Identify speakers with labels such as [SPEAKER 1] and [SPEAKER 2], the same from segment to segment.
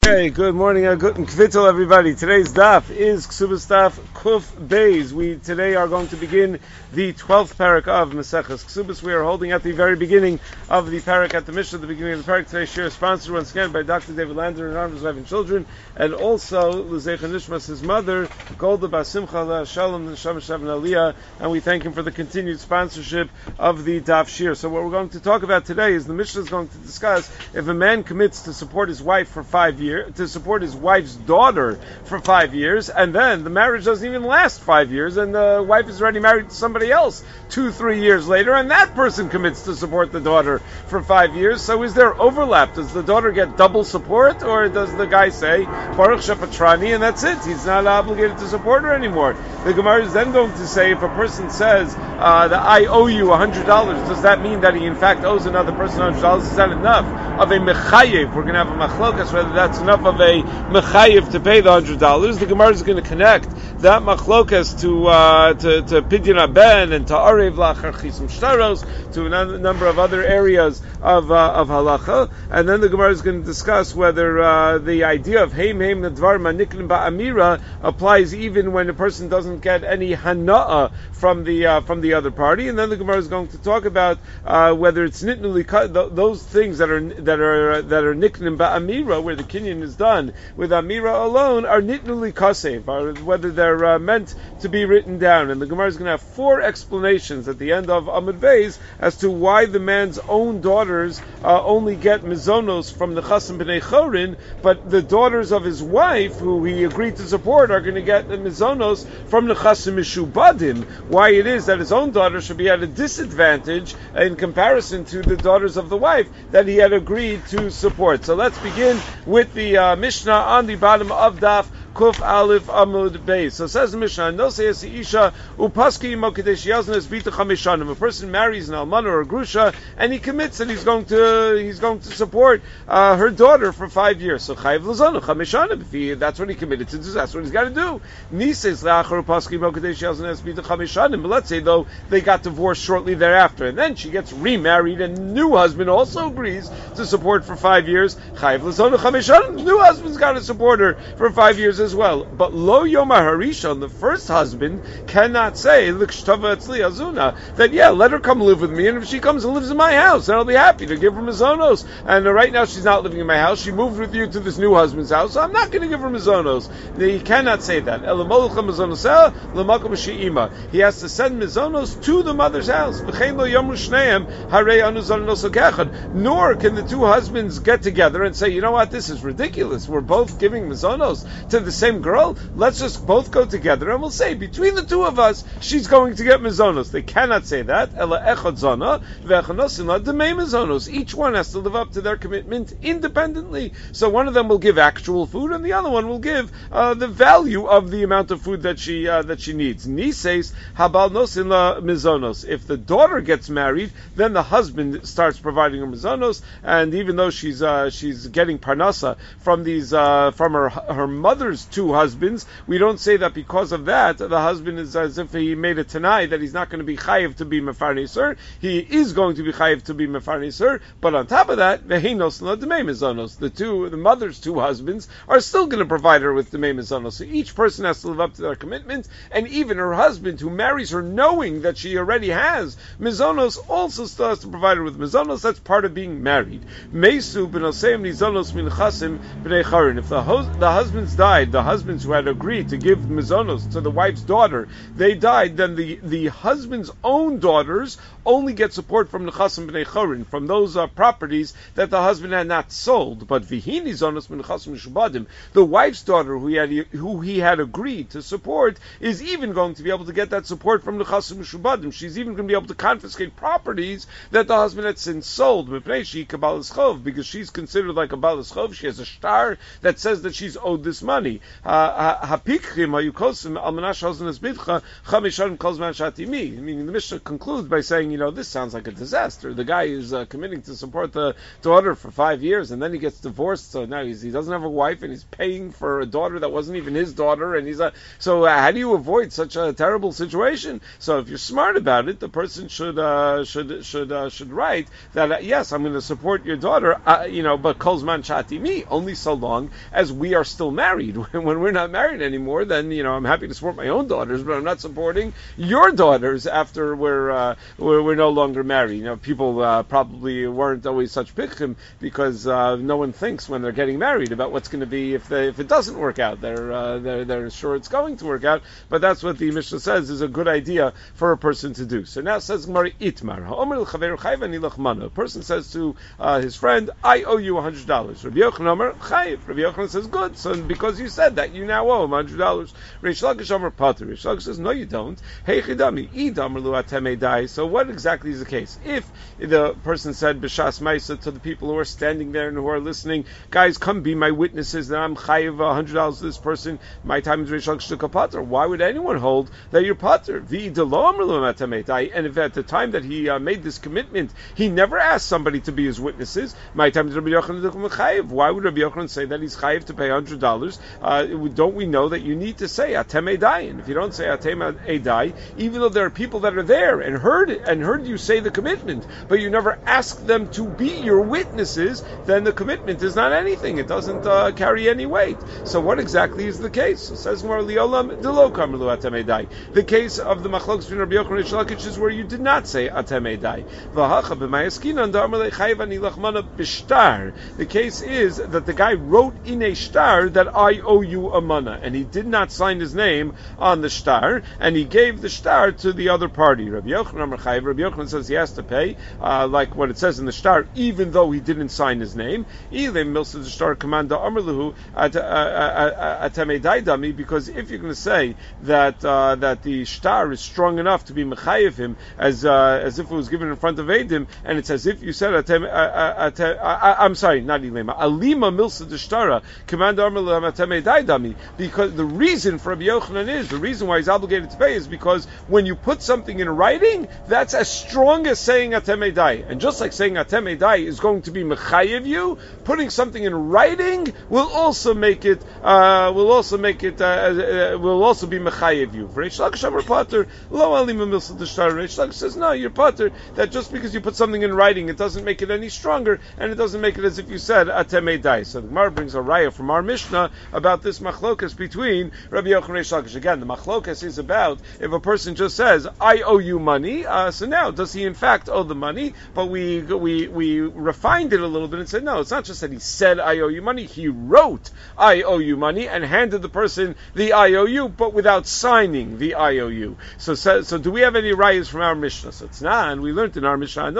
[SPEAKER 1] Hey, good morning, guten kvittel, everybody. Today's daf is Ksubas daf Kuf Beis. We today are going to begin the 12th parak of Maseches Ksubas. We are holding at the very beginning of the parak at the Mishnah, the beginning of the parak. Today's share is sponsored once again by Dr. David Lander and Arm's wife and children, and also L'Zecha Nishmas, his mother, Golda Basimcha Shalom and Shamash Aliyah, and we thank him for the continued sponsorship of the daf shir. So what we're going to talk about today is the Mishnah is going to discuss if a man commits to support his wife for 5 years, to support his wife's daughter for 5 years, and then the marriage doesn't even last 5 years, and the wife is already married to somebody else 2-3 years later, and that person commits to support the daughter for 5 years. So is there overlap? Does the daughter get double support, or does the guy say Baruch Shepatrani and that's it? He's not obligated to support her anymore. The Gemara is then going to say if a person says that I owe you $100, does that mean that he in fact owes another person $100? Is that enough of a mechayev? We're going to have a machlokas whether that's enough of a mechayev to pay the $100. The Gemara is going to connect that machlokas to Pidyon Ben and to Arev Lachar Chisum Shtaros, to a number of other areas of halacha, and then the Gemara is going to discuss whether the idea of heim nadvar maniklim ba'amira applies even when a person doesn't get any hana'ah from the other party, and then the Gemara is going to talk about whether it's nitnuli those things that are niklim ba'amira, where the kinyan is done with amira alone, are nitnuli kasev, or whether they're meant to be written down. And the Gemara is going to have 4 explanations at the end of Amud Beis as to why the man's own daughters only get mizonos from the Chasim B'nei Chorin, but the daughters of his wife, who he agreed to support, are going to get the mizonos from the Chasim Mishubadim. Why it is that his own daughter should be at a disadvantage in comparison to the daughters of the wife that he had agreed to support. So let's begin with the Mishnah on the bottom of Daf Kuf Aleph Amud Beis. So says the Mishnah, no says Isha upaski mokadesh yaznes bita chamishanim. A person marries an almana or a grusha, and he commits that he's going to support her daughter for 5 years. So chayiv lazonu chamishanim. If that's what he committed to do, that's what he's got to do. Nises leachar upaski mokadesh yaznes bita chamishanim. But let's say though they got divorced shortly thereafter, and then she gets remarried, and the new husband also agrees to support for 5 years. Chayiv lazonu chamishanim. The new husband's got to support her for 5 years as well. But lo yoma harishon, the first husband cannot say likshtava etzli azuna, that let her come live with me, and if she comes and lives in my house, then I'll be happy to give her mizonos. And right now she's not living in my house, she moved with you to this new husband's house, so I'm not going to give her mizonos. He cannot say that. He has to send mizonos to the mother's house. Nor can the two husbands get together and say, you know what, this is ridiculous, we're both giving mizonos to the same girl, let's just both go together and we'll say between the two of us she's going to get mizonos. They cannot say that. Each one has to live up to their commitment independently. So one of them will give actual food and the other one will give the value of the amount of food that she needs. Nises habal nosin la mizonos. If the daughter gets married, then the husband starts providing her mizonos, and even though she's getting parnasa from these from her mother's 2 husbands, we don't say that because of that the husband is as if he made a tanai that he's not going to be chayiv to be mefarneser. He is going to be chayiv to be mefarneser, but on top of that, the mother's 2 husbands are still going to provide her with demei mizonos. So each person has to live up to their commitment, and even her husband who marries her knowing that she already has mizonos also still has to provide her with mizonos. That's part of being married. Mesu b'noseim nizonos min chasim b'nei charin. If the husbands died, the husbands who had agreed to give mizonos to the wife's daughter, they died, then the husband's own daughters only get support from the Chasim B'nei Chorin, from those properties that the husband had not sold. But Vihini Zonos Min Chasim Shubadim, the wife's daughter who he had agreed to support, is even going to be able to get that support from the Chasim Shubadim. She's even going to be able to confiscate properties that the husband had since sold, because she's considered like a Balas Chov. She has a star that says that she's owed this money. Hapikrim hayukosim almanash hosnas bidcha chamishan kolzman shatimi. Meaning the Mishnah concludes by saying, this sounds like a disaster. The guy is committing to support the daughter for 5 years, and then he gets divorced. So now he doesn't have a wife, and he's paying for a daughter that wasn't even his daughter. And so how do you avoid such a terrible situation? So if you're smart about it, the person should write that yes, I'm going to support your daughter, but kolzman shatimi, only so long as we are still married. When we're not married anymore, then I'm happy to support my own daughters, but I'm not supporting your daughters after we're no longer married. People probably weren't always such pikkim because no one thinks when they're getting married about what's going to be if it doesn't work out. They're sure it's going to work out, but that's what the Mishnah says is a good idea for a person to do. So now it says Gemara Itmar. A person says to his friend, I owe you $100. Rabbi Yochanan Omer Chayiv. Rabbi Yochanan says, good. So because you said that, you now owe him $100. Reish Lakish Omer Pater. Reish Lakish says, no, you don't. Hey Chidami, Idam Lu Ateme Dai. So what exactly is the case? If the person said B'Shas Maisa to the people who are standing there and who are listening, guys, come be my witnesses that I'm Chayiv $100 to this person. My time is Reish Lakish to Pater. Why would anyone hold that you're Pater? And if at the time that he made this commitment, he never asked somebody to be his witnesses, my time is Rabbi Yochanan. Why would Rabbi Yochanan say that he's chayiv to pay $100? Don't we know that you need to say Atem Edai? And if you don't say Atem Edai, even though there are people that are there and heard you say the commitment, but you never ask them to be your witnesses, then the commitment is not anything. It doesn't carry any weight. So what exactly is the case? It says more Liolam Delo Kamelu Atem Edai. The case of the machlokes between Rabbi Yochanan and Reish Lakish is where you did not say Atem Edai. The case is that the guy wrote in a shtar that I owe you a mana, and he did not sign his name on the shtar, and he gave the shtar to the other party. Rabbi Yochanan says he has to pay, like what it says in the shtar, even though he didn't sign his name. Because if you're going to say that the shtar is strong enough to be mechayev him as if it was given in front of Eidim, and it's as if you said I'm sorry, not Ilema, Alima Milsa Deshtara, Commander Atem Daidami, because the reason for Rabbi Yochanan is, the reason why he's obligated to pay is because when you put something in writing, that's as strong as saying Atem Dai. And just like saying Atem Dai is going to be mechayev you, putting something in writing will also make it will also be mechayev you. For Reish Lakish Amar Pater, Lo Alima Milsa Deshtara. Reish Lakish says, no, you're Pater, that just because you put something in writing, it doesn't make it any stronger, and it doesn't make it as if you said Atem Dai. So the Gemara brings a raya from our Mishnah about this machlokas between Rabbi Yochanan and Reish Lakish. Again, the machlokas is about if a person just says, I owe you money, so now, does he in fact owe the money? But we refined it a little bit and said, no, it's not just that he said, I owe you money, he wrote, I owe you money, and handed the person the IOU, but without signing the IOU. So do we have any rayas from our Mishnah? So it's not, and we learned in our Mishnah,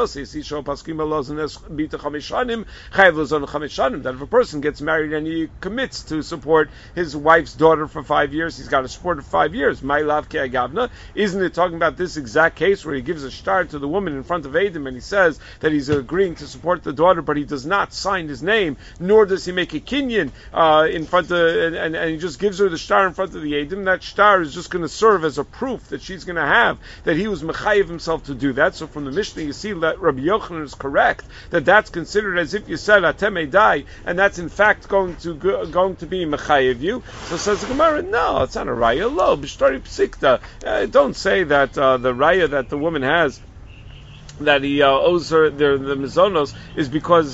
[SPEAKER 1] that if a person gets married and he commits to support his wife's daughter for 5 years, he's got to support her 5 years. My lav ke agavna. Isn't it talking about this exact case where he gives a shtar to the woman in front of Eidim and he says that he's agreeing to support the daughter, but he does not sign his name, nor does he make a kinyan in front of, and he just gives her the shtar in front of the Eidim. That shtar is just going to serve as a proof that she's going to have that he was mechayev himself to do that. So from the Mishnah you see that Rabbi Yochanan is correct, that that's considered as if you said Atem Dai, and that's in fact going to be mechayev you. So says the Gemara, no, it's not a raya. Lo b'shtari psikta. Don't say that the raya that the woman has, that he owes her the mizonos, is because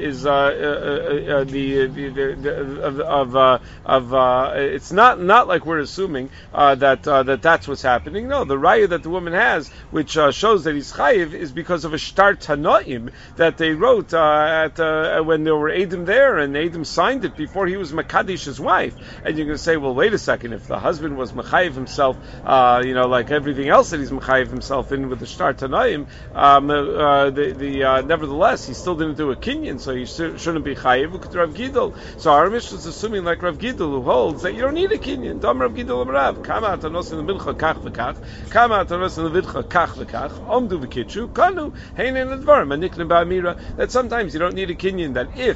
[SPEAKER 1] it's not like we're assuming that's what's happening. No, the raya that the woman has, which shows that he's chayiv, is because of a shtar tanoim that they wrote when there were Eidim there, and Eidim signed it before he was Makadish's wife. And you're going to say, well, wait a second, if the husband was mechayiv himself, like everything else that he's mechayiv himself in with the shtar tanoim, nevertheless, he still didn't do a kinyan, so he shouldn't be chayiv. Rav Gidol. So our Mishnah is assuming like Rav Gidol, who holds that you don't need a kinyan. Dam Rav Gidol Rav. Kama atanos in the mincha kach v'kach. Kama atanos in the vidcha kach v'kach. Omdu v'kitchu kanu heinen advarim anikne ba'amira. That sometimes you don't need a kinyan. That if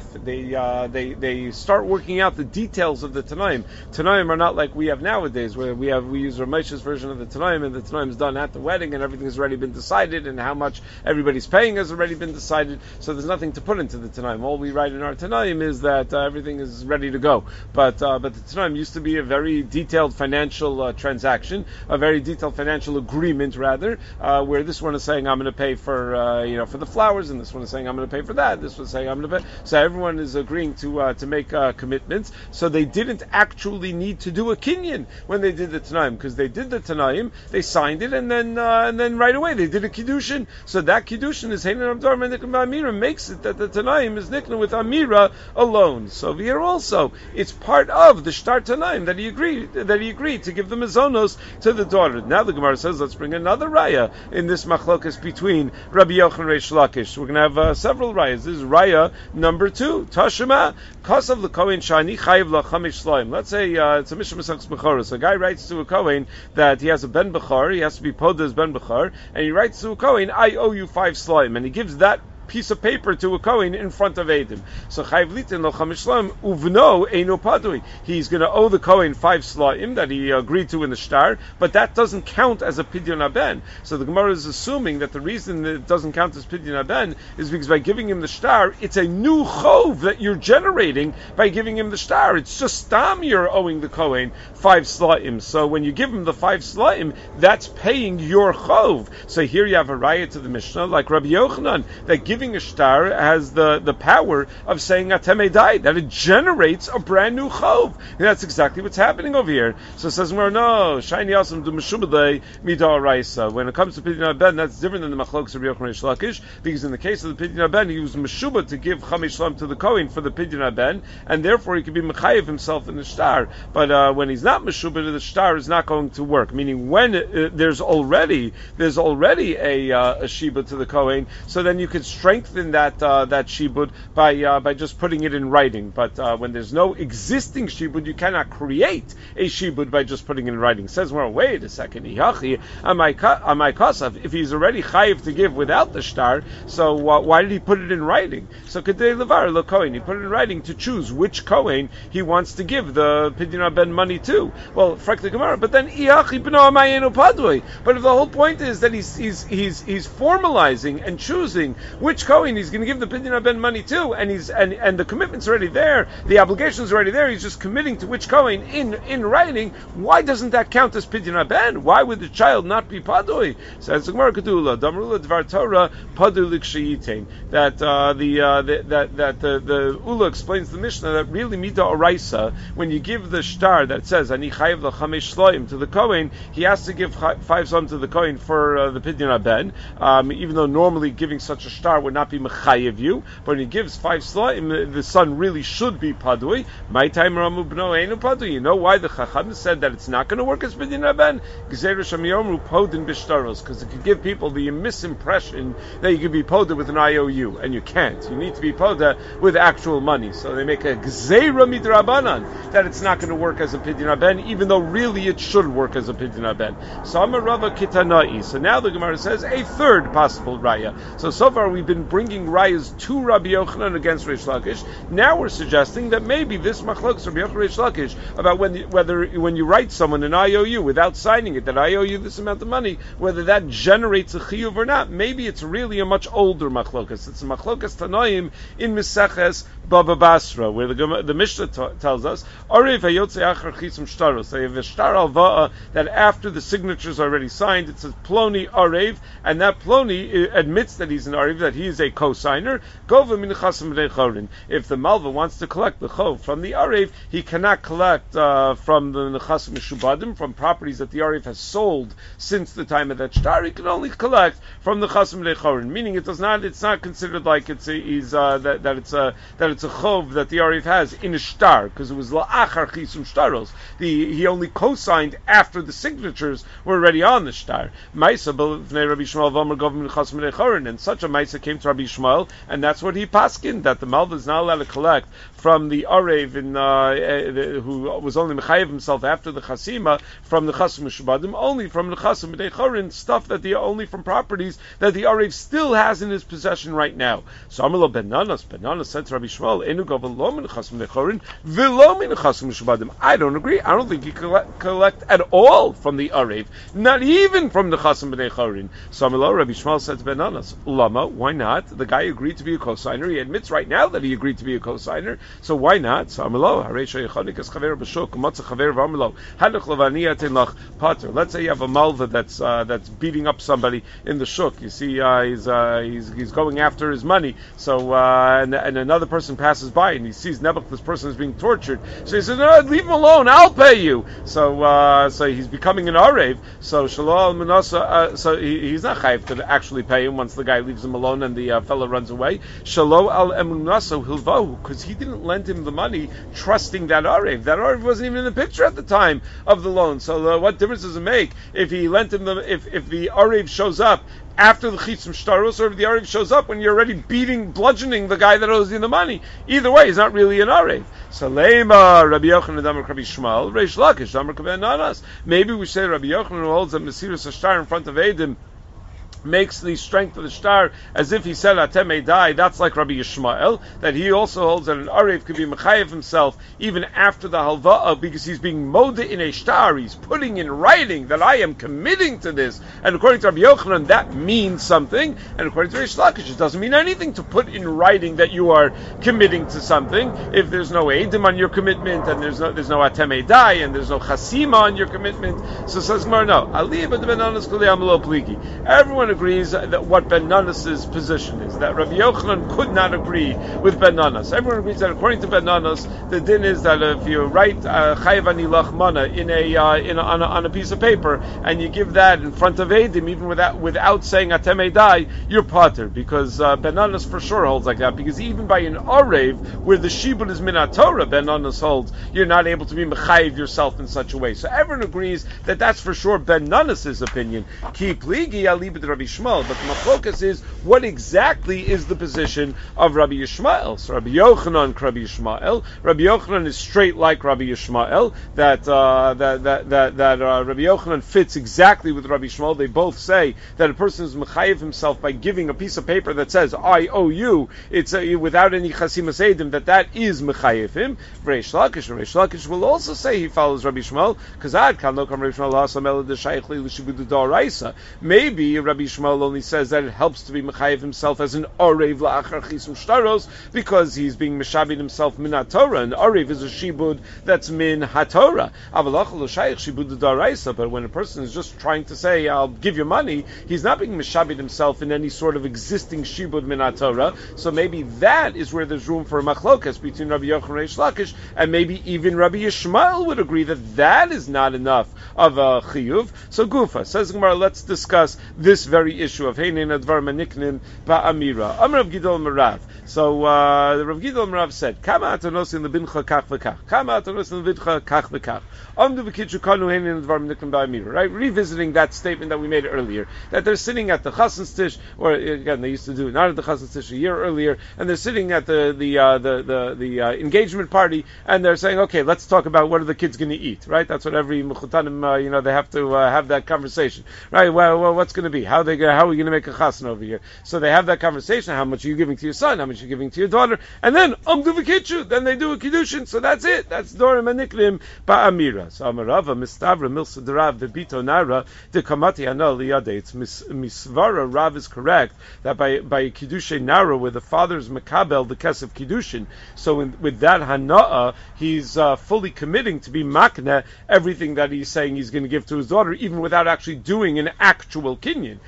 [SPEAKER 1] they start working out the details of the Tanaim. Tanaim are not like we have nowadays, where we use Ramesh's version of the Tanaim, and the Tanaim is done at the wedding, and everything has already been decided, and how much everybody's paying has already been decided. So there's nothing to put into the Tanaim. All we write in our Tanaim is that everything is ready to go. But the Tanaim used to be a very detailed financial transaction, a very detailed financial agreement, rather, where this one is saying I'm going to pay for for the flowers, and this one is saying I'm going to pay for that. This one is saying I'm going to pay. So everyone is agreeing to make commitments. So they didn't actually need to do a kinyan when they did the Tanaim, because they did the Tanaim, they signed it, and then right away they did a kiddushin. So that kiddushin is Heinan Abdar Menikam Amira, makes it that the Tanaim is nikna with Amira alone. So here also, it's part of the Shtar Tanaim that he agreed to give the Mazonos to the daughter. Now the Gemara says, let's bring another raya in this machlokas between Rabbi Yochanan and Reish Lakish. We're going to have several rayas. This is raya number 2. Tashema Kasav l'Kohen Shani Chayiv l'Chamish Slaim. Let's say it's a Mishnah Masechus Bechoros. A guy writes to a Kohen that he has a Ben Bechor, he has to be Poda as Ben Bechor, and he writes to a Kohen, I owe you 5 Slaim, and he gives that piece of paper to a Kohen in front of Eidim. So Chayiv Litin lo Chamish Slaim uvno eino padui. He's going to owe the Kohen 5 Slaim that he agreed to in the shtar, but that doesn't count as a Pidyon Haben. So the Gemara is assuming that the reason that it doesn't count as Pidyon Haben is because by giving him the shtar, it's a new chov that you're generating by giving him the shtar. It's just stam you're owing the Kohen 5 Slaim. So when you give him the 5 Slaim, that's paying your chov. So here you have a raya to the Mishnah, like Rabbi Yochanan, that giving a shtar has the power of saying Ateme Dai, that it generates a brand new chov. And that's exactly what's happening over here. So it says, no, Shiny Asam do Meshubadei Midah Raisa. When it comes to Pidyon Haben, that's different than the Machlokes of Rabbi Yochanan Reish Lakish, because in the case of the Pidyon Haben, he was Meshubah to give Chamish Shalom to the Kohen for the Pidyon Haben, and therefore he could be Mechayev himself in the shtar. But when he's not Meshubah, the shtar is not going to work. Meaning when there's already a Shiba to the Kohen, so then you could strengthen that shibud by just putting it in writing. But when there's no existing shibud, you cannot create a shibud by just putting it in writing. It says, well, wait a second, if he's already chayiv to give without the shtar, so why did he put it in writing? So kadei levar lo kohen, he put it in writing to choose which kohen he wants to give the Pidyon Haben money to. Well, frankly, Gemara, but then but if the whole point is that he's formalizing and choosing which Kohen he's going to give the Pidyon Haben money to, and the commitment's already there, the obligation's already there, he's just committing to which Kohen in writing. Why doesn't that count as Pidyon Haben? Why would the child not be Padui? Says the Gemara Kedula, Damrula Dvar Torah, Padu Likshayitain. That the Ula explains the Mishnah that really Mida Oraisa, when you give the shtar that says Ani Chayiv L'Chamesh Shloim to the Kohen, he has to give 5 Slom to the Kohen for the Pidyon Haben, even though normally giving such a shtar would not be mechayev you, but when he gives 5 Slaim, the son really should be padui. My time Ramu Bno Einu Padui. You know why the Chacham said that it's not going to work as Pidyon Haben? Gzeira Shamiyomru Podin Bishtaros, because it could give people the misimpression that you could be poda with an IOU, and you can't. You need to be poda with actual money. So they make a Gzeira Midrabanan that it's not going to work as a Pidyon Haben, even though really it should work as a Pidyon Haben. So Amarava Kitanai. So now the Gemara says a third possible raya. So far we've been bringing rayas to Rabbi Yochanan against Reish Lakish. Now we're suggesting that maybe this machlokes Rabbi Yochanan Reish Lakish about whether when you write someone an IOU without signing it, that I owe you this amount of money, whether that generates a chiyuv or not. Maybe it's really a much older machlokas. It's a machlokas Tanoim in Meseches Baba Basra, where the Mishnah tells us, Arev hayotze achar chisum shtaros. They have a shtar alva'a that after the signature is already signed, it says Ploni Arev, and that Ploni admits that he's an Arev, that he he is a co-signer. Gova min chasim b'nei chorin. If the malva wants to collect the chov from the arev, he cannot collect from the nechasim mishubadim, from properties that the arev has sold since the time of that shtar. He can only collect from the chasim b'nei chorin, meaning it's not considered like it's a chov that the arev has in a shtar, because it was la'achar chisum shtaros. He only co-signed after the signatures were already on the shtar. Maisa b'lefnei Rabbi Shmuel v'omer gov min chasim b'nei chorin, and such a maisa came to Rabbi Shmuel, and that's what he paskined, that the malva is not allowed to collect from the arev who was only mechayev himself after the chasima from the chasim mishubadim, only from the chasim b'nei chorin, stuff that only from properties that the arev still has in his possession right now. So Amalo ben Nanas said to Rabbi Shmuel, Enu gov lo min chasim b'nei chorin v'lo min chasim mishubadim. I don't agree. I don't think you collect at all from the arev, not even from the chasim b'nei chorin. So Amalo, Rabbi Shmuel said to Ben Nanas, Lama, why not? The guy agreed to be a cosigner. He admits right now that he agreed to be a cosigner. So why not? So Amalo, let's say you have a malva that's beating up somebody in the shuk. You see, he's going after his money. So and another person passes by and he sees Nebuch, this person is being tortured. So he says, "No, leave him alone. I'll pay you." So he's becoming an arev. So Shalom Manasa. So he's not chayiv to actually pay him once the guy leaves him alone and the fellow runs away. Shalom al emunaso hilvahu, because he didn't lend him the money trusting that arev. That arev wasn't even in the picture at the time of the loan. So what difference does it make if he lent him if the arev shows up after the chitzim shtaros, or if the arev shows up when you're already bludgeoning the guy that owes you the money? Either way, he's not really an arev. So Leima Rabbi Yochanan Damar Rabbi Shmuel Reish Lakish Damar Kaven Nanas. Maybe we say Rabbi Yochanan, who holds that Mesiras Shtar in front of Eidim makes the strength of the shtar as if he said Atem Edai. That's like Rabbi Yishmael, that he also holds that an arev could be mechayev himself even after the halva'ah, because he's being moda in a shtar. He's putting in writing that I am committing to this, and according to Rabbi Yochanan that means something, and according to Reish Lakish it doesn't mean anything to put in writing that you are committing to something if there's no edim on your commitment, and there's no Atem Edai, and there's no chasima on your commitment. So says Gemara, no, everyone agrees that what Ben Nanas' position is, that Rabbi Yochanan could not agree with Ben Nanas. Everyone agrees that according to Ben Nanas, the din is that if you write chayav ani lachmana on a piece of paper and you give that in front of Eidim, even without saying Atem Edai, you're pater, because Ben Nanas for sure holds like that, because even by an arev where the shibud is min Torah, Ben Nanas holds you're not able to be mechayev yourself in such a way. So everyone agrees that that's for sure Ben Nanas' opinion. Ki pligi alibid Rabbi Yishmael, but the machlokas is what exactly is the position of Rabbi Yishmael. So Rabbi Yochanan, Rabbi Yishmael. Rabbi Yochanan is straight like Rabbi Yishmael. That Rabbi Yochanan fits exactly with Rabbi Yishmael. They both say that a person is mechayev himself by giving a piece of paper that says I owe you. It's without any chasimas edim, that is mechayev him. Reish Lakish will also say he follows Rabbi Yishmael, because maybe Rabbi Yishmael only says that it helps to be mechayev himself as an arev la'achar chisum shtaros, because he's being meshabed himself min haTorah. An arev is a shibud that's min haTorah. But when a person is just trying to say I'll give you money, he's not being meshabed himself in any sort of existing shibud min haTorah. So maybe that is where there's room for a machlokas between Rabbi Yochanan and Reish Lakish, and maybe even Rabbi Yishmael would agree that is not enough of a chiyuv. So Gufa says Gemara, let's discuss this very issue of Heinin Advar Maniknim Ba'amira. Amar Rav Gidol Merav. So the Rav Gidol Merav said, Kama atanosin lebincha kach v'kach. Kama atanosin lebincha kach v'kach. Amdu v'kitchu kanu Heinin Advar Maniknim Ba'amira. Right, revisiting that statement that we made earlier, that they're sitting at the Chassan Stish, or again they used to do it not at the Chassan Stish a year earlier, and they're sitting at the engagement party, and they're saying, okay, let's talk about what are the kids going to eat. Right, that's what every mechutanim they have to have that conversation. Right, well what's going to be? How are we going to make a chassan over here? So they have that conversation. How much are you giving to your son? How much are you giving to your daughter? And then amdu v'kitchu. Then they do a kiddushin. So that's it. That's dorim aniklim ba'amira. So amarava mistavra milsa derav v'bito nara dekamati anol liyade. It's misvara. Rav is correct that by kiddushin nara, where the father is makabel the kesef kiddushin. So with that hana'a, he's fully committing to be makna everything that he's saying he's going to give to his daughter, even without actually doing an actual kinyan.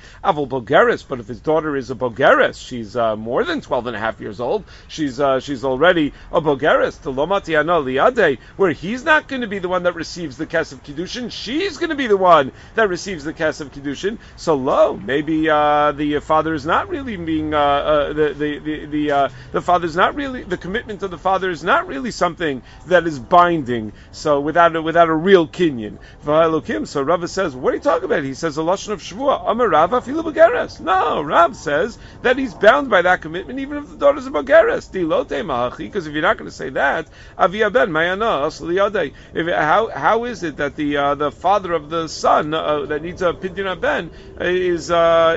[SPEAKER 1] Aval Bogeres, but if his daughter is a Bogeres, she's more than 12 and a half years old, she's already a Bogeres, to Lomati Ano Liade, where he's not going to be the one that receives the Kesef Kiddushin, she's going to be the one that receives the Kesef Kiddushin. So maybe the father is not really being the father's not really, the commitment of the father is not really something that is binding. So without a real kinyan. So Rava says, what are you talking about? He says a lashon of shvua. Amar Rav afilu bogeres. No, Rav says that he's bound by that commitment even if the daughter's a bogeres. Dilote mahachi, because if you're not going to say that, avia ben mayana asli yadei. How is it that the father of the son that needs a pidyon ben is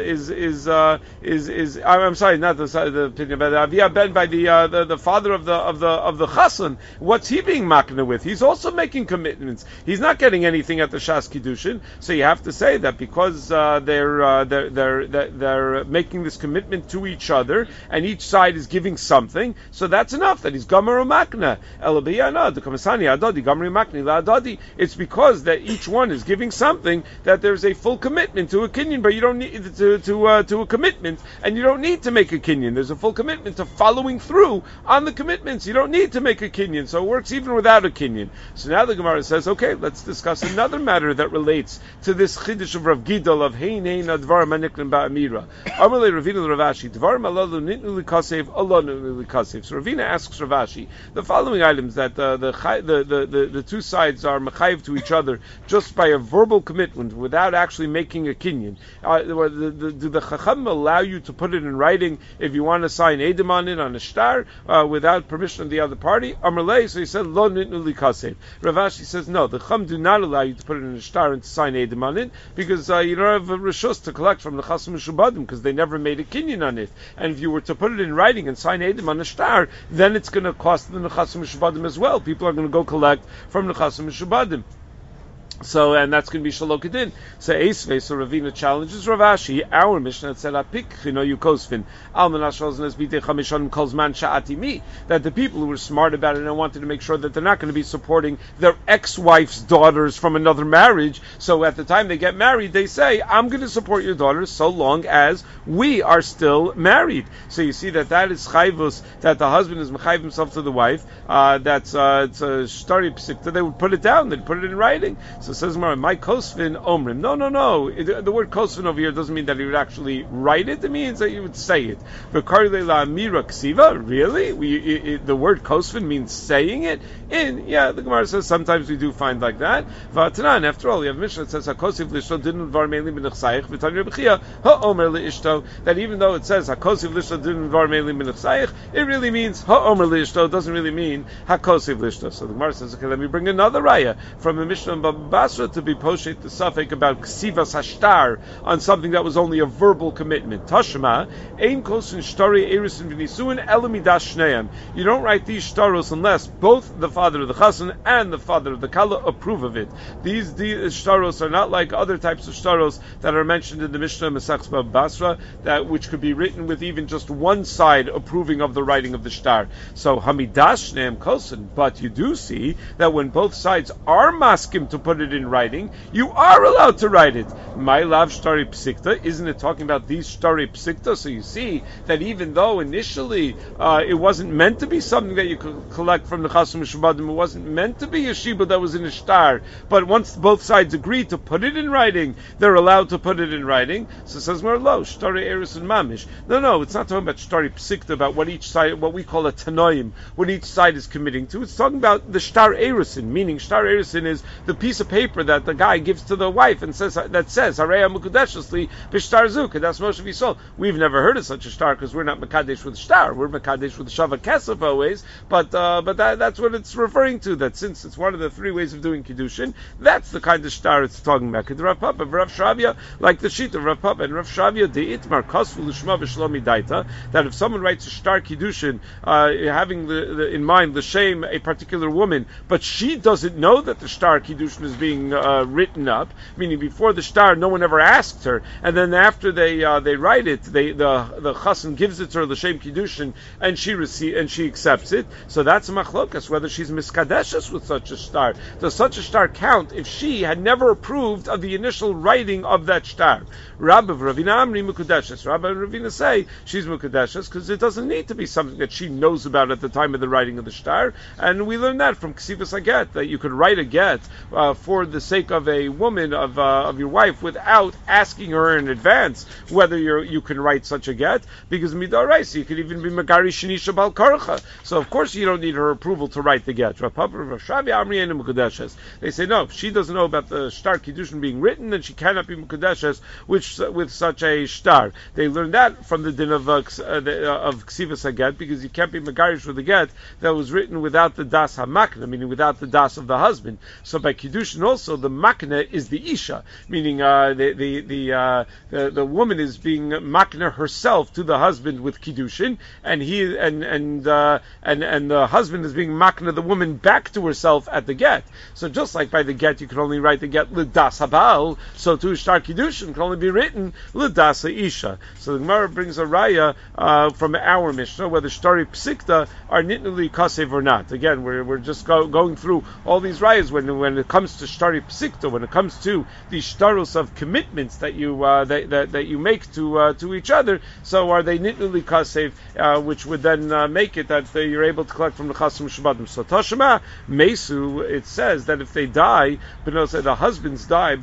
[SPEAKER 1] I'm sorry, not the pidyon ben, avia ben by the father of the chassan? What's he being makna with? He's also making commitments. He's not getting anything at the Shas Kiddushin, so you have to say that because they're making this commitment to each other, and each side is giving something, so that's enough. That he's gomer makna. It's because that each one is giving something that there's a full commitment to a kinyan, but you don't need to a commitment, and you don't need to make a kinyan. There's a full commitment to following through on the commitments. You don't need to make a kinyan, so it works even without a kinyan. So now the Gemara says, okay, let's discuss another matter that relates to this chiddush of Rav Gidol of Hein Advar Maniklim Ba'amira. Amalei Ravina Ravashi Dvar Malalu Nitnu Likasev Alonu Likasev. So Ravina asks Ravashi the following items that the two sides are mechayiv to each other just by a verbal commitment without actually making a kinyan. Do the Chacham allow you to put it in writing if you want to sign Edom on it on a shtar without permission of the other party? Amalei, so he said Lo Nitnu Likasev. Ravashi says no, the Chacham do not allow you to put it in a shtar and to sign Edom on it because you don't have a reshus to collect from the Chasam Mishubadim because they never made a kinyan on it. And if you were to put it in writing and sign Edom on a shtar, then it's going to cost the Chasam Mishubadim as well. People are going to go collect from the Chasam Mishubadim. So, and that's going to be Shalokadin. So, Esvei, so Ravina challenges Ravashi. Our Mishnah said, Apik, you kosfin. That the people who were smart about it and wanted to make sure that they're not going to be supporting their ex-wife's daughters from another marriage. So, at the time they get married, they say, I'm going to support your daughters so long as we are still married. So, you see that is chayvus, that the husband is mechayv himself to the wife. It's a shtari psikta. They would put it down, they'd put it in writing. So says Mara, my kosvin omrim. No. The word kosvin over here doesn't mean that he would actually write it. It means that you would say it. Really? The word kosvin means saying it? The Gemara says sometimes we do find like that. And after all, you have a Mishnah that says hakosiv lishto didn't var meili b'nechsayich v'tanya b'chia ha'omer leishto. That even though it says hakosiv lishto didn't var meili b'nechsayich, it really means ha'omer leishto. It doesn't really mean hakosiv lishto. So the Gemara says, okay, let me bring another raya from a Mishnah in Baba Basra to be poshet the suffix about ksivas hashtar on something that was only a verbal commitment. Tashma ein kosin shtari erisin v'nisuin elamidash shneim. You don't write these shtaros unless both the father of the chassan and the father of the kala approve of it. These shtaros are not like other types of shtaros that are mentioned in the Mishnah Masechus Baba Basra, that which could be written with even just one side approving of the writing of the shtar. So hamidash shneim kosin, but you do see that when both sides are maskim to put it in writing, you are allowed to write it. My love shtari psikta, isn't it talking about these shtari psikta? So you see that even though initially it wasn't meant to be something that you could collect from the Chasam Mishubadim, it wasn't meant to be a shiba that was in a shtar, but once both sides agreed to put it in writing, they're allowed to put it in writing. So it says Merlo, shtari eris and mamish. No, it's not talking about shtari psikta, about what each side, what we call a tanoim, what each side is committing to. It's talking about the shtar erisin, meaning shtar erisin is the piece of paper that the guy gives to the wife and says Hareya Mukudeshli Bishtar Zuk. That's Moshe V'Yisol. We've never heard of such a shtar because we're not Makadesh with shtar. We're Makadesh with Shava Kesef always. But that's what it's referring to. That since it's one of the three ways of doing Kiddushin, that's the kind of shtar it's talking about. Rav Papa, Rav Shravya, like the sheet of Rav Papa and Rav Shravya, the Itmar Kosfu L'Shma V'Shlomi Daita. That if someone writes a shtar Kiddushin, having in mind the shame a particular woman, but she doesn't know that the shtar Kiddushin is being written up, meaning before the shtar, no one ever asked her, and then after they write it, the chassan gives it to her l'shem kiddushin, and she accepts it. So that's a machlokas whether she's miskadeshes with such a shtar. Does such a shtar count if she had never approved of the initial writing of that shtar? Rabbi Ravina Amri mukadeshes. Rabbi and Ravina say she's mukadeshes because it doesn't need to be something that she knows about at the time of the writing of the shtar, and we learn that from Ksivas HaGet, that you could write a get for the sake of a woman, of your wife, without asking her in advance whether you can write such a get, because midaraisa you could even be megari shenisha bal karcha. So of course you don't need her approval to write the get. They say no, if she doesn't know about the shtar kiddushin being written, then she cannot be mukadeshes with such a shtar. They learned that from the din of Ksivas HaGet, because you can't be megarish with a get that was written without the das hamakna, meaning without the das of the husband. So by kiddushin also the makna is the isha, meaning the woman is being makna herself to the husband with kiddushin, and the husband is being makna the woman back to herself at the get. So just like by the get you can only write the get l'das habal, so to shtar kiddushin can only be written l'das isha. So the Gemara brings a raya from our Mishnah whether shtari psikta are nitnuli kasev or not. Again, we're just going through all these rayas when it comes to shtari psikta, when it comes to the shtaros of commitments that you that you make to each other. So are they nitnuli kasev, which would then make it that you're able to collect from the chasim shubadim. So Tashma Mesu, it says that if they die, the husbands die,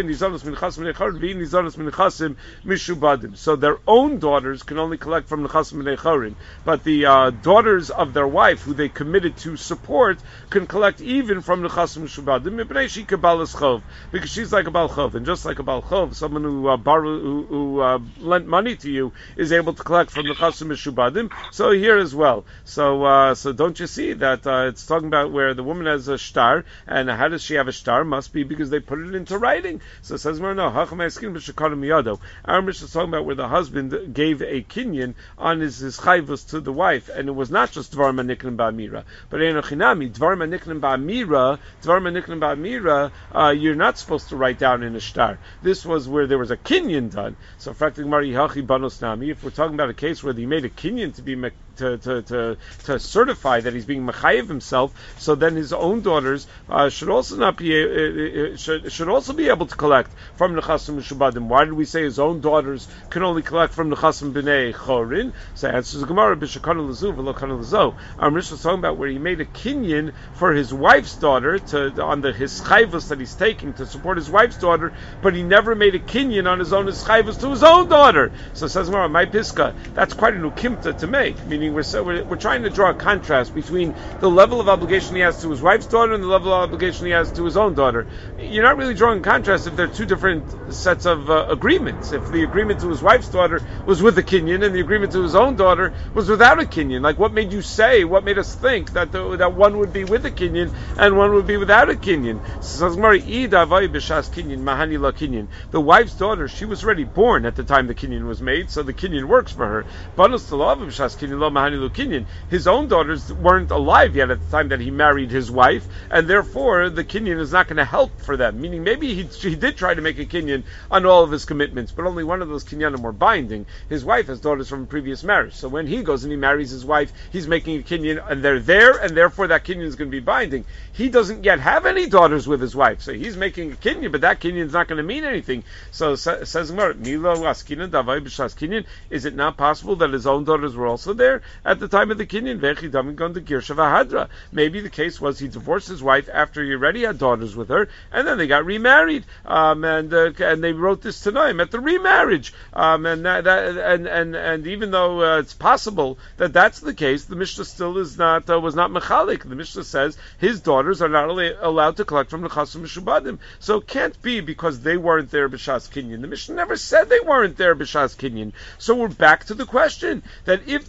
[SPEAKER 1] so their own daughters can only collect from the chasim necharim, but the daughters of their wife, who they committed to support, can collect even from the chasim shubadim, because she's like a bal chov, and just like a bal chov, someone who lent money to you is able to collect from the chasim shubadim. So here as well. So don't you see that it's talking about where the woman has a shtar, and how does she have a shtar? Must be because they put it into writing. So it says, no, our Mishnah is talking about where the husband gave a kinyan on his chayvus to the wife, and it was not just dvar maniklim ba'amira, but enochinami dvar maniklim ba'amira. You're not supposed to write down in a shtar. This was where there was a kinyan done. So if we're talking about a case where he made a kinyan to be to certify that he's being mechayev himself, so then his own daughters should also be able to collect from the chasim mishubadim. Why did we say his own daughters can only collect from the chasim b'nei chorin? So answers the Gemara b'shekanu lezu v'lo kanu lezo. Our Mishnah is talking about where he made a kinyan for his wife's daughter on his chayvus that he's taking to support his wife's daughter, but he never made a kinyan on his chayvus to his own daughter. So says Gemara, my piska, that's quite an ukimta to make, meaning we're trying to draw a contrast between the level of obligation he has to his wife's daughter and the level of obligation he has to his own daughter. You're not really drawing a contrast if they're two different sets of agreements. If the agreement to his wife's daughter was with a kinyan and the agreement to his own daughter was without a kinyan, like what made us think that that one would be with a kinyan and one would be without a kinyan? The wife's daughter, she was already born at the time the kinyan was made, so the kinyan works for her. His own daughters weren't alive yet at the time that he married his wife, and therefore the kinyan is not going to help for them. Meaning maybe he did try to make a kinyan on all of his commitments, but only one of those kinyanim were binding. His wife has daughters from a previous marriage, so when he goes and he marries his wife, he's making a kinyan, and they're there, and therefore that kinyan is going to be binding. He doesn't yet have any daughters with his wife, so he's making a kinyan, but that kinyan is not going to mean anything. So says Gemara, Milo askinan davai b'shas kinyan. Is it not possible that his own daughters were also there at the time of the kinyan? Maybe the case was he divorced his wife after he already had daughters with her, and then they got remarried, and they wrote this tonight at the remarriage, and even though it's possible that that's the case, the Mishnah still was not mechalik. The Mishnah says his daughters are not allowed to collect from the chasim mishubadim, so it can't be because they weren't there b'shas kinyan. The Mishnah never said they weren't there b'shas kinyan. So we're back to the question that if there was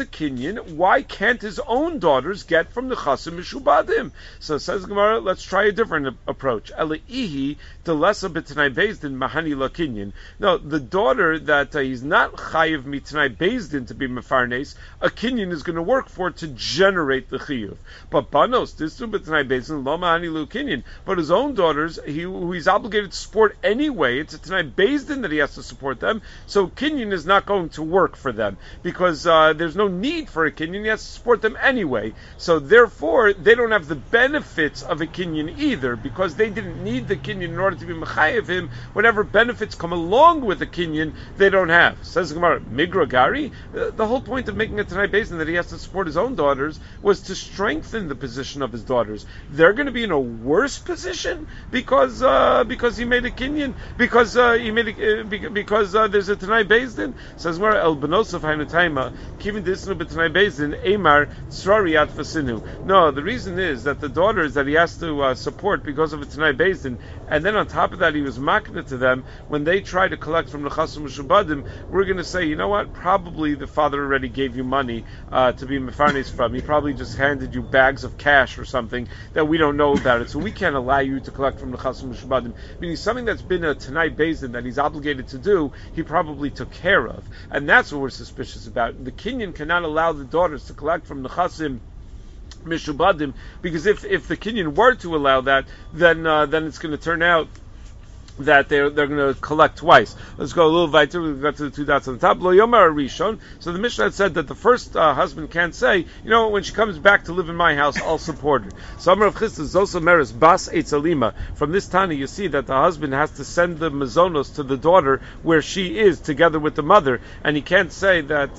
[SPEAKER 1] a kinyan, why can't his own daughters get from the chasim mishubadim? So says Gemara, let's try a different approach. Elihi delesa b'tnai bezdin mahani la kinyan. No, the daughter that he's not chayiv mitnai bezdin to be mefarnes, a kinyan is going to work for to generate the chiyuv. But banos disu b'tnai bezdin lo mahani lu kinyan. But his own daughters, who he's obligated to support anyway, it's a tnai bezdin that he has to support them. So kinyan is not going to work for them because there's no need for a kinyan. He has to support them anyway. So therefore, they don't have the benefits of a kinyan either because they didn't need the kinyan in order to be mechayev him. Whatever benefits come along with the kinyan, they don't have. Says Gemara, Migra Gari. The whole point of making a Tanai Basin that he has to support his own daughters was to strengthen the position of his daughters. They're going to be in a worse position because he made a kinyan, because there's a Tanai Basin. Says Gemara, El Benosov Hainutaima Kivin Disnu b'Tanai Basin Amar Tzrariat Fasinu. No, the reason is that the daughters that he has to support because of a Tanai Basin, and then on top of that he was makna to them when they try to collect from the Chasim Mishubadim, we're going to say, you know what, probably the father already gave you money to be mefarnes from. He probably just handed you bags of cash or something that we don't know about it, so we can't allow you to collect from the Chasim Mishubadim. Meaning something that's been a Tanai Basin that he's obligated to do, he probably took care of. And that's what we're suspicious about. The kinyan cannot allow the daughters to collect from the Chasim Mishubadim, because if the kinyan were to allow that, then it's going to turn out that they're going to collect twice. Let's go a little weiter. We've got to the two dots on the top. Lo Yomar Rishon. So the Mishnah had said that the first husband can't say, you know, when she comes back to live in my house, I'll support her. So Amar of Chisda Zosa Meres Bas Eitzalima. From this Tana, you see that the husband has to send the mazonos to the daughter where she is, together with the mother, and he can't say that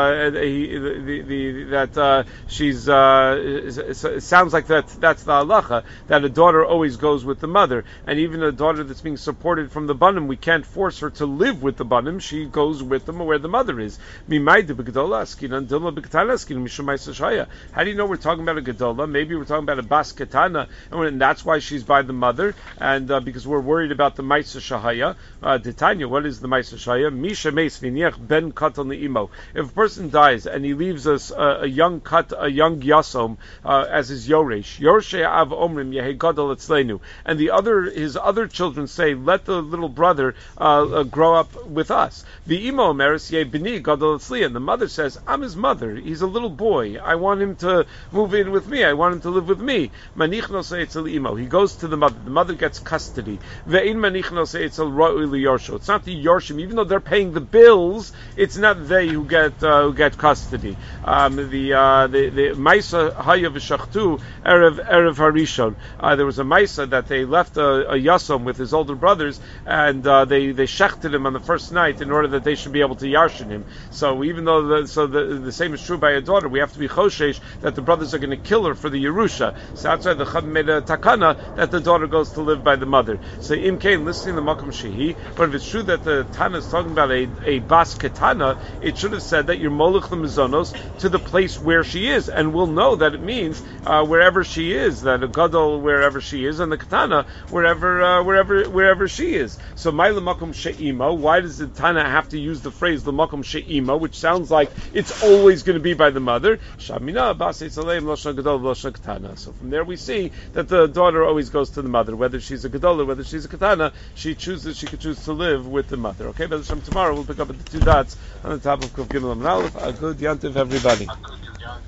[SPEAKER 1] she's. It sounds like that's the halacha, that a daughter always goes with the mother, and even a daughter that's being supported from the banim, we can't force her to live with the banim. She goes with them where the mother is. How do you know we're talking about a gedola? Maybe we're talking about a bas ketana, and that's why she's by the mother, and because we're worried about the ma'isa shahaya. Titania, what is the ma'isa shahaya? Misha meis v'niach ben katan le'imo. If a person dies and he leaves us a young yasom as his yoresh, yorshei av omrim yehi gadol etzleinu, and his other children say, let the little brother grow up with us. The imo meres ye b'ni gadol etzli, and the mother says, I'm his mother. He's a little boy. I want him to move in with me. I want him to live with me. Manichno say etzel imo. He goes to the mother. The mother gets custody. Ve'in manichno say etzel ro'u liyorsho. It's not the yorshim, even though they're paying the bills. It's not they who get custody. The Maisa Haya v'Shachtu erev harishon. There was a Maisa that they left a yasom with his older brothers, and they shechted him on the first night in order that they should be able to yarshin him. So even though the same is true by a daughter, we have to be choshesh that the brothers are going to kill her for the Yerusha. So outside the Chum made a takana that the daughter goes to live by the mother. So im kain listening the makom shehi. But if it's true that the Tana is talking about a bas ketana, it should have said that you're molech the mizonos to the place where she is, and we'll know that it means wherever she is, that a gadol wherever she is, and the ketana wherever she is. So my lemakom she'ima. Why does the Tana have to use the phrase lemakom she'ima, which sounds like it's always going to be by the mother? Shamina bas eitzaleim losha gadol losha ketana. So from there we see that the daughter always goes to the mother, whether she's a gadol or whether she's a ketana. She could choose to live with the mother. Okay, but tomorrow we'll pick up at the two dots on the top of Kuf Gimel Amud Aleph. A good yantiv, everybody.